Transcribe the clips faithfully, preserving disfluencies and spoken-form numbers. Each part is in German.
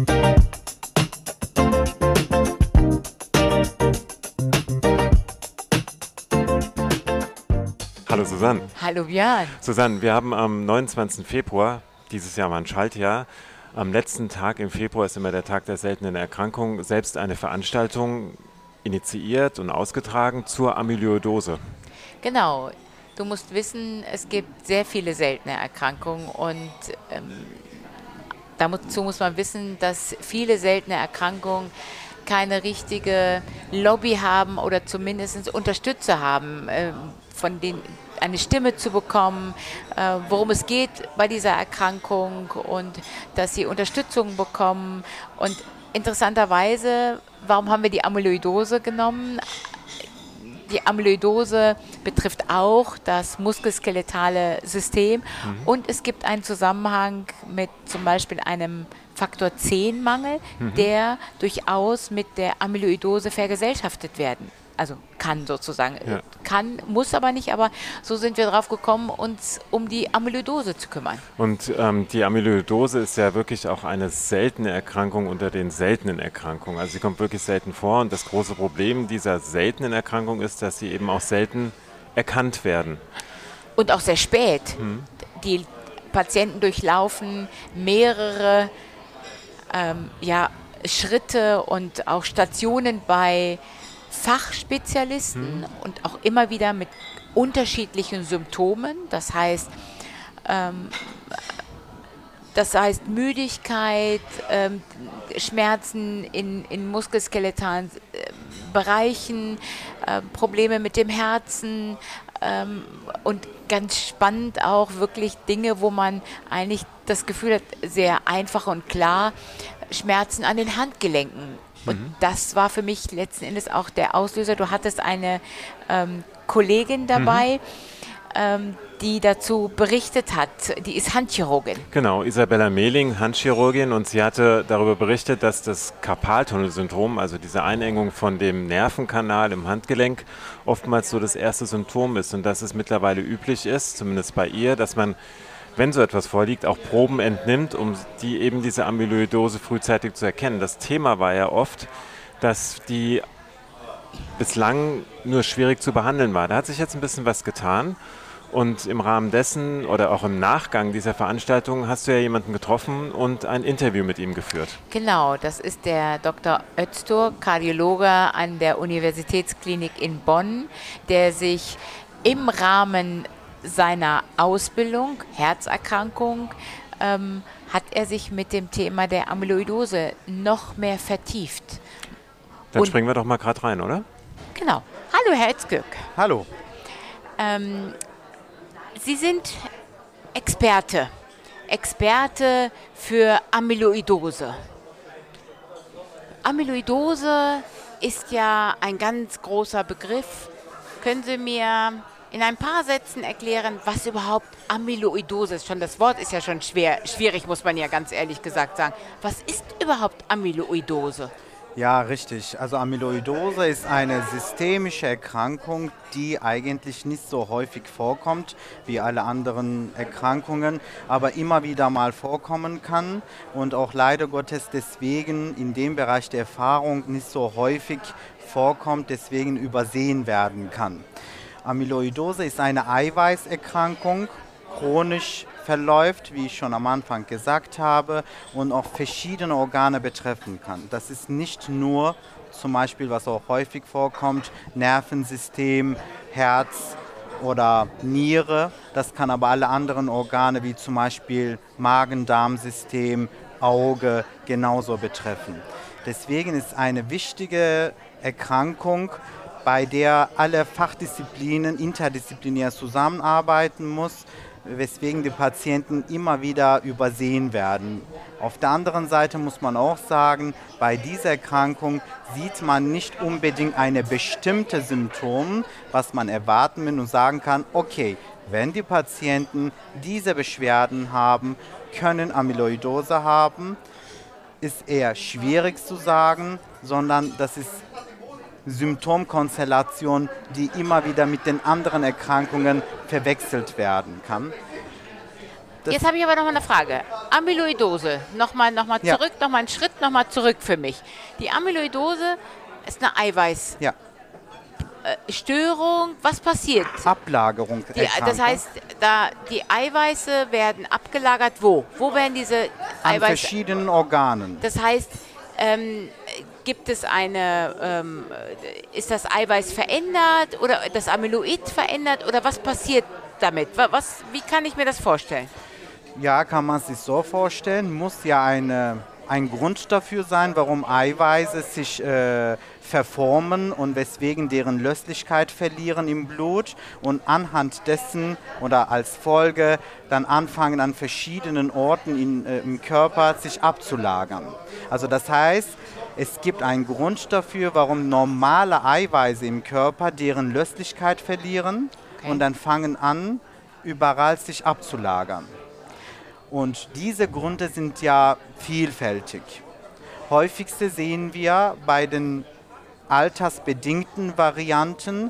Hallo Susanne. Hallo Björn. Susanne, wir haben am neunundzwanzigsten Februar, dieses Jahr war ein Schaltjahr, am letzten Tag im Februar ist immer der Tag der seltenen Erkrankungen, selbst eine Veranstaltung initiiert und ausgetragen zur Amyloidose. Genau. Du musst wissen, es gibt sehr viele seltene Erkrankungen und ähm, dazu muss man wissen, dass viele seltene Erkrankungen keine richtige Lobby haben oder zumindest Unterstützer haben, äh, von denen eine Stimme zu bekommen, äh, worum es geht bei dieser Erkrankung und dass sie Unterstützung bekommen. Und interessanterweise, warum haben wir die Amyloidose genommen? Die Amyloidose betrifft auch das muskelskeletale System mhm. und es gibt einen Zusammenhang mit zum Beispiel einem Faktor zehn Mangel, mhm. der durchaus mit der Amyloidose vergesellschaftet werden. Also kann sozusagen, ja. kann, muss aber nicht, aber so sind wir drauf gekommen, uns um die Amyloidose zu kümmern. Und ähm, die Amyloidose ist ja wirklich auch eine seltene Erkrankung unter den seltenen Erkrankungen. Also sie kommt wirklich selten vor und das große Problem dieser seltenen Erkrankung ist, dass sie eben auch selten erkannt werden. Und auch sehr spät. Hm. Die Patienten durchlaufen mehrere ähm, ja, Schritte und auch Stationen bei Fachspezialisten hm. und auch immer wieder mit unterschiedlichen Symptomen. Das heißt, ähm, das heißt Müdigkeit, ähm, Schmerzen in, in muskelskeletalen äh, Bereichen, äh, Probleme mit dem Herzen ähm, und ganz spannend auch wirklich Dinge, wo man eigentlich das Gefühl hat, sehr einfach und klar, Schmerzen an den Handgelenken. Und mhm. das war für mich letzten Endes auch der Auslöser. Du hattest eine ähm, Kollegin dabei, mhm. ähm, die dazu berichtet hat. Die ist Handchirurgin. Genau, Isabella Mehling, Handchirurgin. Und sie hatte darüber berichtet, dass das Karpaltunnelsyndrom, also diese Einengung von dem Nervenkanal im Handgelenk, oftmals so das erste Symptom ist. Und dass es mittlerweile üblich ist, zumindest bei ihr, dass man, wenn so etwas vorliegt, auch Proben entnimmt, um die eben diese Amyloidose frühzeitig zu erkennen. Das Thema war ja oft, dass die bislang nur schwierig zu behandeln war. Da hat sich jetzt ein bisschen was getan und im Rahmen dessen oder auch im Nachgang dieser Veranstaltung hast du ja jemanden getroffen und ein Interview mit ihm geführt. Genau, das ist der Doktor Öztur, Kardiologe an der Universitätsklinik in Bonn, der sich im Rahmen seiner Ausbildung, Herzerkrankung, ähm, hat er sich mit dem Thema der Amyloidose noch mehr vertieft. Dann Und springen wir doch mal gerade rein, oder? Genau. Hallo, Herr Öztürk. Hallo. Ähm, Sie sind Experte, Experte für Amyloidose. Amyloidose ist ja ein ganz großer Begriff. Können Sie mir in ein paar Sätzen erklären, was überhaupt Amyloidose ist? Schon das Wort ist ja schon schwer, schwierig, muss man ja ganz ehrlich gesagt sagen. Was ist überhaupt Amyloidose? Ja, richtig. Also Amyloidose ist eine systemische Erkrankung, die eigentlich nicht so häufig vorkommt wie alle anderen Erkrankungen, aber immer wieder mal vorkommen kann und auch leider Gottes deswegen in dem Bereich der Erfahrung nicht so häufig vorkommt, deswegen übersehen werden kann. Amyloidose ist eine Eiweißerkrankung, chronisch verläuft, wie ich schon am Anfang gesagt habe, und auch verschiedene Organe betreffen kann. Das ist nicht nur zum Beispiel, was auch häufig vorkommt, Nervensystem, Herz oder Niere. Das kann aber alle anderen Organe wie zum Beispiel Magen-Darm-System, Auge genauso betreffen. Deswegen ist eine wichtige Erkrankung, bei der alle Fachdisziplinen interdisziplinär zusammenarbeiten muss, weswegen die Patienten immer wieder übersehen werden. Auf der anderen Seite muss man auch sagen, bei dieser Erkrankung sieht man nicht unbedingt eine bestimmte Symptom, was man erwarten will und sagen kann, okay, wenn die Patienten diese Beschwerden haben, können Amyloidose haben, ist eher schwierig zu sagen, sondern das ist Symptomkonstellation, die immer wieder mit den anderen Erkrankungen verwechselt werden kann. Das Jetzt habe ich aber noch mal eine Frage. Amyloidose, nochmal noch mal Ja. zurück, nochmal einen Schritt nochmal zurück für mich. Die Amyloidose ist eine Eiweißstörung. ja, Was passiert? Ablagerung. Die, das heißt, da die Eiweiße werden abgelagert wo? Wo werden diese an Eiweiße? verschiedenen Organen. Das heißt, ähm, gibt es eine, ähm, ist das Eiweiß verändert oder das Amyloid verändert oder was passiert damit? Wa- Was, wie kann ich mir das vorstellen? Ja, kann man sich so vorstellen, muss ja eine, ein Grund dafür sein, warum Eiweiße sich äh, verformen und weswegen deren Löslichkeit verlieren im Blut und anhand dessen oder als Folge dann anfangen an verschiedenen Orten in, äh, im Körper sich abzulagern. Also das heißt, es gibt einen Grund dafür, warum normale Eiweiße im Körper deren Löslichkeit verlieren Okay. und dann fangen an, überall sich abzulagern. Und diese Gründe sind ja vielfältig. Häufigste sehen wir bei den altersbedingten Varianten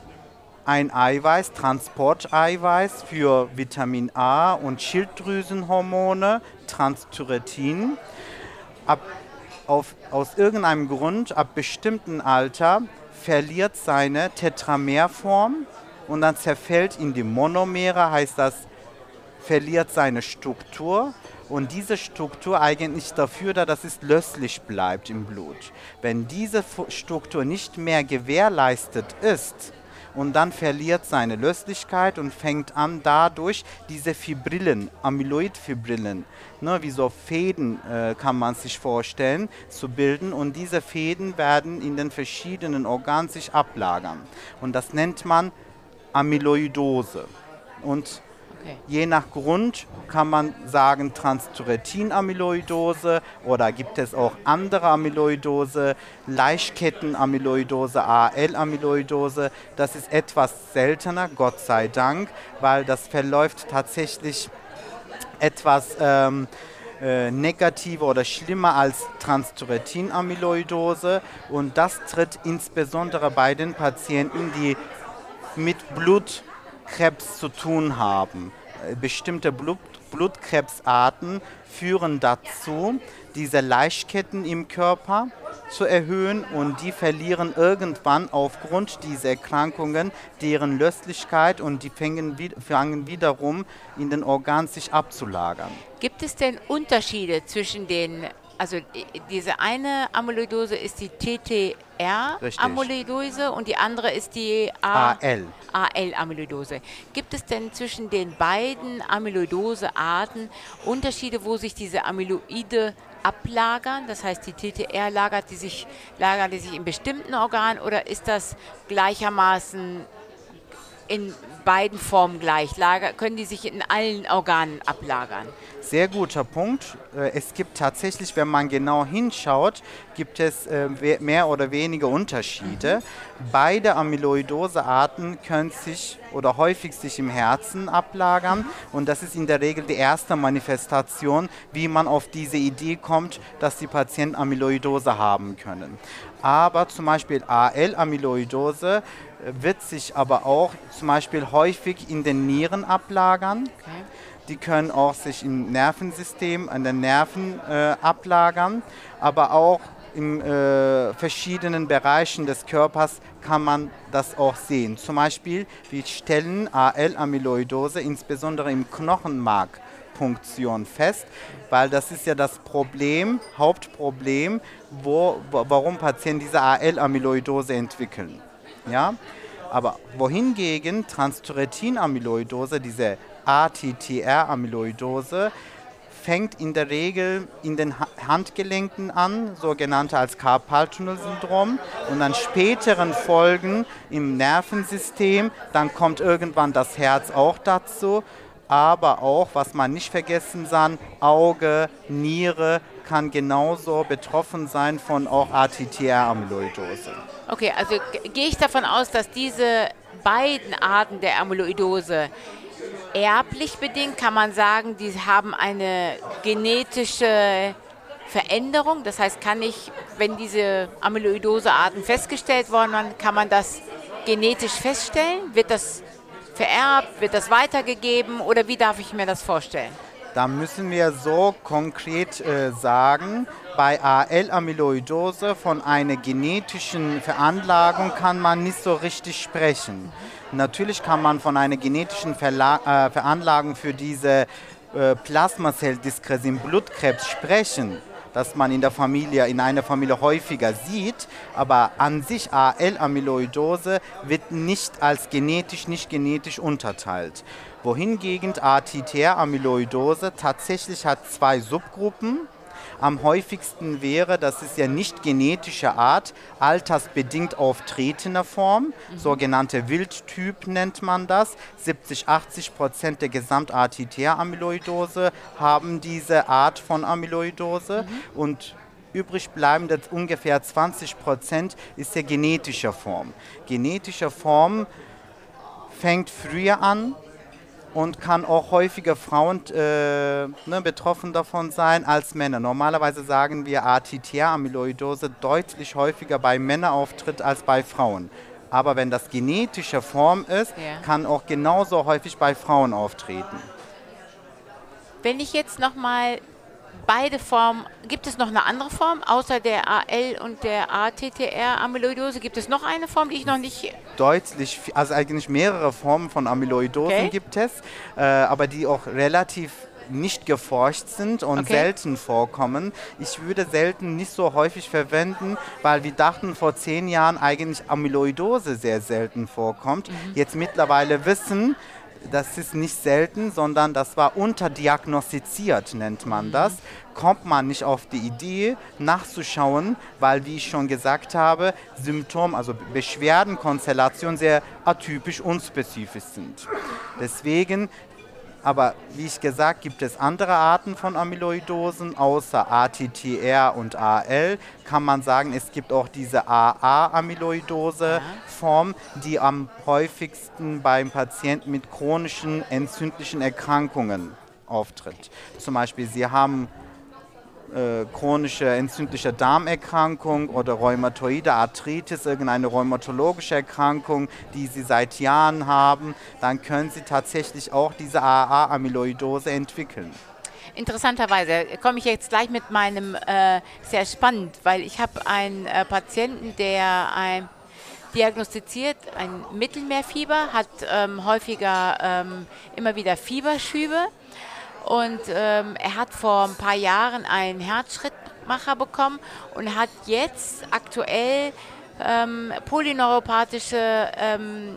ein Eiweiß, Transporteiweiß für Vitamin A und Schilddrüsenhormone, Transthyretin. Ab, auf, aus irgendeinem Grund, ab bestimmten Alter, verliert seine Tetramerform und dann zerfällt in die Monomere, heißt das, verliert seine Struktur und diese Struktur eigentlich dafür da, dass es löslich bleibt im Blut. Wenn diese Fu- Struktur nicht mehr gewährleistet ist und dann verliert seine Löslichkeit und fängt an dadurch diese Fibrillen, Amyloidfibrillen, ne, wie so Fäden äh, kann man sich vorstellen, zu bilden und diese Fäden werden in den verschiedenen Organen sich ablagern und das nennt man Amyloidose. Und Okay. je nach Grund kann man sagen Transthyretin-Amyloidose oder gibt es auch andere Amyloidose, Leichtketten-Amyloidose, A L-Amyloidose. Das ist etwas seltener, Gott sei Dank, weil das verläuft tatsächlich etwas ähm, äh, negativer oder schlimmer als Transthyretin-Amyloidose und das tritt insbesondere bei den Patienten, die mit Blutkrebs zu tun haben. Äh, Bestimmte Blut, Blutkrebsarten führen dazu, diese Leichtketten im Körper zu erhöhen und die verlieren irgendwann aufgrund dieser Erkrankungen deren Löslichkeit und die fangen, wi- fangen wiederum in den Organen sich abzulagern. Gibt es denn Unterschiede zwischen den, also i- diese eine Amyloidose ist die T T Richtig. R-Amyloidose und die andere ist die A A L. A L-Amyloidose. Gibt es denn zwischen den beiden Amyloidose-Arten Unterschiede, wo sich diese Amyloide ablagern? Das heißt, die T T R lagert die sich, lagert die sich in bestimmten Organen oder ist das gleichermaßen in beiden Formen gleich? Lager, können die sich in allen Organen ablagern? Sehr guter Punkt. Äh, Es gibt tatsächlich, wenn man genau hinschaut, gibt es äh, we- mehr oder weniger Unterschiede. Beide Amyloidose-Arten können sich oder häufig sich im Herzen ablagern und das ist in der Regel die erste Manifestation, wie man auf diese Idee kommt, dass die Patienten Amyloidose haben können. Aber zum Beispiel A L-Amyloidose äh, wird sich aber auch zum Beispiel häufig in den Nieren ablagern. Okay. Die können auch sich im Nervensystem, an den Nerven äh, ablagern, aber auch in äh, verschiedenen Bereichen des Körpers kann man das auch sehen. Zum Beispiel, wir stellen A L-Amyloidose insbesondere im Knochenmarkpunktion fest, weil das ist ja das Problem, Hauptproblem, wo, wo, warum Patienten diese A L-Amyloidose entwickeln. Ja? Aber wohingegen Transthyretin-Amyloidose, diese A T T R-Amyloidose, fängt in der Regel in den Ha- Handgelenken an, sogenannte als Carpal-Tunnel-Syndrom, und an späteren Folgen im Nervensystem. Dann kommt irgendwann das Herz auch dazu, aber auch, was man nicht vergessen soll, Auge, Niere kann genauso betroffen sein von auch A T T R-Amyloidose. Okay, also g- gehe ich davon aus, dass diese beiden Arten der Amyloidose erblich bedingt, kann man sagen, die haben eine genetische Veränderung. Das heißt, kann ich, wenn diese Amyloidose-Arten festgestellt worden sind, kann man das genetisch feststellen? Wird das vererbt? Wird das weitergegeben? Oder wie darf ich mir das vorstellen? Da müssen wir so konkret äh, sagen, bei A L-Amyloidose von einer genetischen Veranlagung kann man nicht so richtig sprechen. Natürlich kann man von einer genetischen Verla äh, Veranlagung für diese äh, Plasmazelldyskrasie im Blutkrebs sprechen, dass man in der Familie, in einer Familie häufiger sieht, aber an sich A L-Amyloidose wird nicht als genetisch, nicht genetisch unterteilt. Wohingegen A T T R-Amyloidose tatsächlich hat zwei Subgruppen. Am häufigsten wäre, das ist ja nicht genetische Art, altersbedingt auftretende Form, mhm. sogenannte Wildtyp nennt man das. siebzig, achtzig Prozent der Gesamt-A T T R-Amyloidose haben diese Art von Amyloidose mhm. und übrig bleibende ungefähr zwanzig Prozent ist der genetische Form. Genetische Form fängt früher an und kann auch häufiger Frauen äh, ne, betroffen davon sein als Männer. Normalerweise sagen wir, A T T R-Amyloidose deutlich häufiger bei Männern auftritt als bei Frauen. Aber wenn das genetische Form ist, ja. kann auch genauso häufig bei Frauen auftreten. Wenn ich jetzt nochmal beide Formen, gibt es noch eine andere Form, außer der A L und der A T T R-Amyloidose? Gibt es noch eine Form, die ich noch nicht... Deutlich, also eigentlich mehrere Formen von Amyloidosen okay. gibt es, äh, aber die auch relativ nicht geforscht sind und okay. selten vorkommen. Ich würde selten nicht so häufig verwenden, weil wir dachten vor zehn Jahren eigentlich Amyloidose sehr selten vorkommt. Mhm. Jetzt mittlerweile wissen, das ist nicht selten, sondern das war unterdiagnostiziert, nennt man das. Kommt man nicht auf die Idee, nachzuschauen, weil, wie ich schon gesagt habe, Symptome, also Beschwerdenkonstellationen sehr atypisch, unspezifisch sind. Deswegen, aber wie ich gesagt, gibt es andere Arten von Amyloidosen, außer A T T R und A L, kann man sagen, es gibt auch diese A A-Amyloidose-Form, die am häufigsten beim Patienten mit chronischen entzündlichen Erkrankungen auftritt. Zum Beispiel, Sie haben äh, chronische entzündliche Darmerkrankung oder rheumatoide Arthritis, irgendeine rheumatologische Erkrankung, die Sie seit Jahren haben, dann können Sie tatsächlich auch diese A A-Amyloidose entwickeln. Interessanterweise komme ich jetzt gleich mit meinem, äh, sehr spannend, weil ich habe einen äh, Patienten, der ein, diagnostiziert ein Mittelmeerfieber, hat ähm, häufiger ähm, immer wieder Fieberschübe und ähm, er hat vor ein paar Jahren einen Herzschrittmacher bekommen und hat jetzt aktuell ähm, polyneuropathische ähm,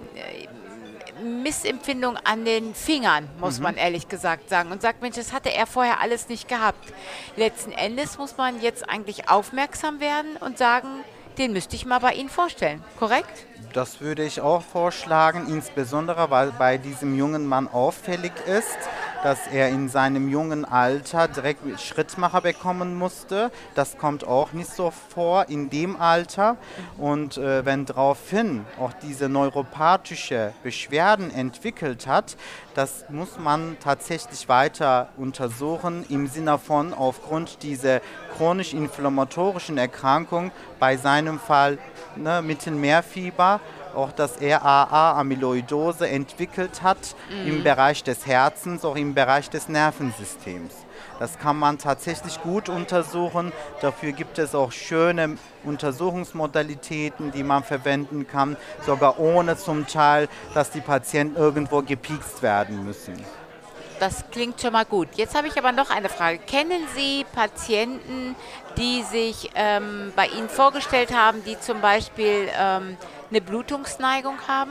Missempfindung an den Fingern, muss mhm. man ehrlich gesagt sagen. Und sagt, Mensch, das hatte er vorher alles nicht gehabt. Letzten Endes muss man jetzt eigentlich aufmerksam werden und sagen, den müsste ich mal bei Ihnen vorstellen. Korrekt? Das würde ich auch vorschlagen, insbesondere weil bei diesem jungen Mann auffällig ist, dass er in seinem jungen Alter direkt Schrittmacher bekommen musste. Das kommt auch nicht so vor in dem Alter. Und äh, wenn daraufhin auch diese neuropathische Beschwerden entwickelt hat, das muss man tatsächlich weiter untersuchen im Sinne von aufgrund dieser chronisch-inflammatorischen Erkrankung, bei seinem Fall ne, Mittelmeerfieber, auch dass er A A-Amyloidose entwickelt hat mhm. im Bereich des Herzens, auch im Bereich des Nervensystems. Das kann man tatsächlich gut untersuchen. Dafür gibt es auch schöne Untersuchungsmodalitäten, die man verwenden kann, sogar ohne zum Teil, dass die Patienten irgendwo gepiekst werden müssen. Das klingt schon mal gut. Jetzt habe ich aber noch eine Frage. Kennen Sie Patienten, die sich ähm, bei Ihnen vorgestellt haben, die zum Beispiel ähm, eine Blutungsneigung haben?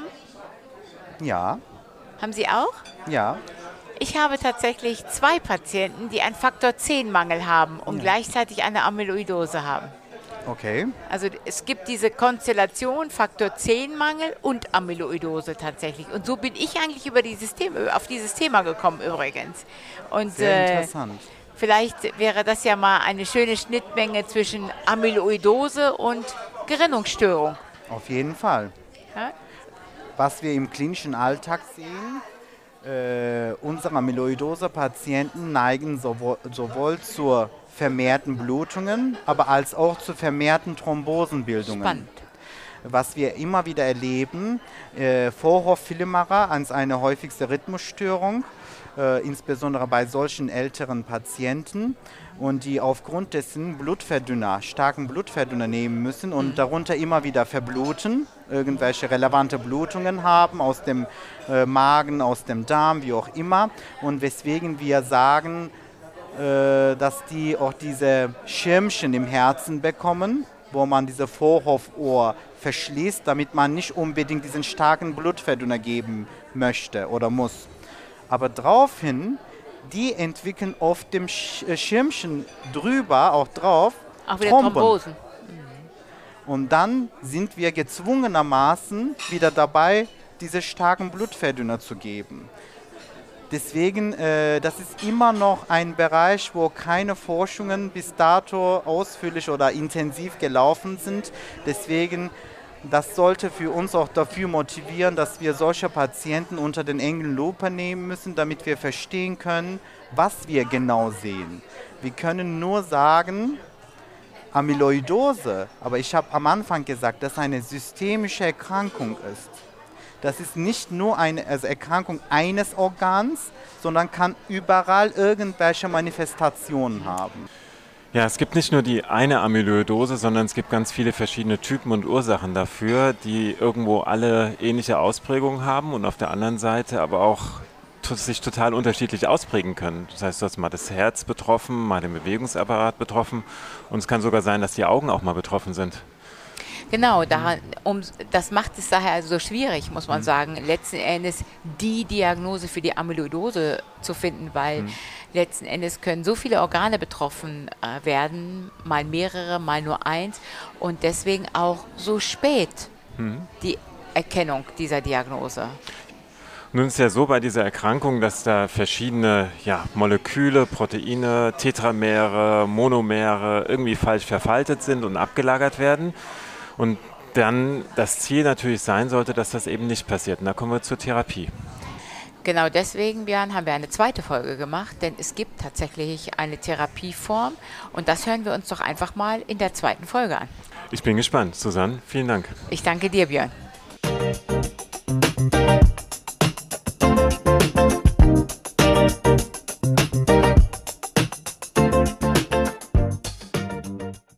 Ja. Haben Sie auch? Ja. Ich habe tatsächlich zwei Patienten, die einen Faktor zehn Mangel haben und ja. gleichzeitig eine Amyloidose haben. Okay. Also es gibt diese Konstellation Faktor zehn Mangel und Amyloidose tatsächlich. Und so bin ich eigentlich über dieses Thema, auf dieses Thema gekommen übrigens. Und, Sehr interessant. Äh, vielleicht wäre das ja mal eine schöne Schnittmenge zwischen Amyloidose und Gerinnungsstörung. Auf jeden Fall. Ja? Was wir im klinischen Alltag sehen, äh, unsere Amyloidose-Patienten neigen sowohl, sowohl zur vermehrten Blutungen, aber als auch zu vermehrten Thrombosenbildungen. Spannend. was wir immer wieder erleben, äh, Vorhofflimmern als eine häufigste Rhythmusstörung, äh, insbesondere bei solchen älteren Patienten, und die aufgrund dessen Blutverdünner, starken Blutverdünner nehmen müssen und mhm. darunter immer wieder verbluten, irgendwelche relevante Blutungen haben aus dem äh, Magen, aus dem Darm, wie auch immer, und weswegen wir sagen, äh, dass die auch diese Schirmchen im Herzen bekommen, wo man diese Vorhoffohr verschließt, damit man nicht unbedingt diesen starken Blutverdünner geben möchte oder muss. Aber daraufhin, die entwickeln auf dem Schirmchen drüber, auch drauf, auch wieder Thromben. Thrombosen. Mhm. Und dann sind wir gezwungenermaßen wieder dabei, diese starken Blutverdünner zu geben. Deswegen, äh, das ist immer noch ein Bereich, wo keine Forschungen bis dato ausführlich oder intensiv gelaufen sind. Deswegen, das sollte für uns auch dafür motivieren, dass wir solche Patienten unter den engen Lupe nehmen müssen, damit wir verstehen können, was wir genau sehen. Wir können nur sagen, Amyloidose, aber ich habe am Anfang gesagt, dass eine systemische Erkrankung ist. Das ist nicht nur eine also Erkrankung eines Organs, sondern kann überall irgendwelche Manifestationen haben. Ja, es gibt nicht nur die eine Amyloidose, sondern es gibt ganz viele verschiedene Typen und Ursachen dafür, die irgendwo alle ähnliche Ausprägungen haben und auf der anderen Seite aber auch sich total unterschiedlich ausprägen können. Das heißt, du hast mal das Herz betroffen, mal den Bewegungsapparat betroffen und es kann sogar sein, dass die Augen auch mal betroffen sind. Genau, daran, um, das macht es daher also so schwierig, muss man mhm. sagen, letzten Endes die Diagnose für die Amyloidose zu finden, weil mhm. letzten Endes können so viele Organe betroffen äh, werden, mal mehrere, mal nur eins, und deswegen auch so spät mhm. die Erkennung dieser Diagnose. Nun ist es ja so bei dieser Erkrankung, dass da verschiedene ja, Moleküle, Proteine, Tetramere, Monomere irgendwie falsch verfaltet sind und abgelagert werden. Und dann das Ziel natürlich sein sollte, dass das eben nicht passiert. Und da kommen wir zur Therapie. Genau deswegen, Björn, haben wir eine zweite Folge gemacht, denn es gibt tatsächlich eine Therapieform und das hören wir uns doch einfach mal in der zweiten Folge an. Ich bin gespannt. Susanne, vielen Dank. Ich danke dir, Björn.